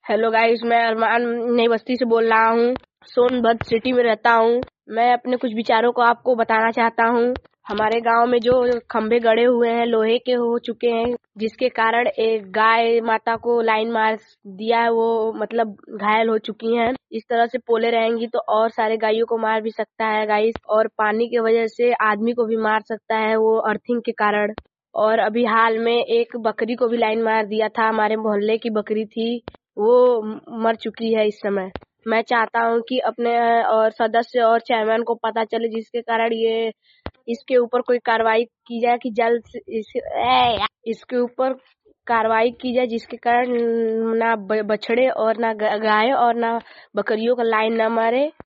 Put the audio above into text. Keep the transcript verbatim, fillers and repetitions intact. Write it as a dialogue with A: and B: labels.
A: Hello guys, मैं अरमान नई बस्ती से बोल रहा हूँ। सोनभद्र सिटी में रहता हूँ। मैं अपने कुछ विचारों को आपको बताना चाहता हूँ। हमारे गांव में जो खंभे गड़े हुए हैं लोहे के हो चुके हैं, जिसके कारण एक गाय माता को लाइन मार दिया है, वो मतलब घायल हो चुकी हैं। इस तरह से पोले रहेंगी तो और सारे गायों को मार भी सकता है गाइस, और पानी की वजह से आदमी को भी मार सकता है वो अर्थिंग के कारण। और अभी हाल में एक बकरी को भी लाइन मार दिया था। हमारे मोहल्ले की बकरी थी, वो म- मर चुकी है इस समय। मैं चाहता हूँ कि अपने और सदस्य और चेयरमैन को पता चले, जिसके कारण ये इसके ऊपर कोई कार्रवाई की जाए कि जल्द से इस, ए, इसके ऊपर कार्रवाई की जाए, जिसके कारण ना ब- बछड़े और ना ग- गाय और ना बकरियों का लाइन ना मारे।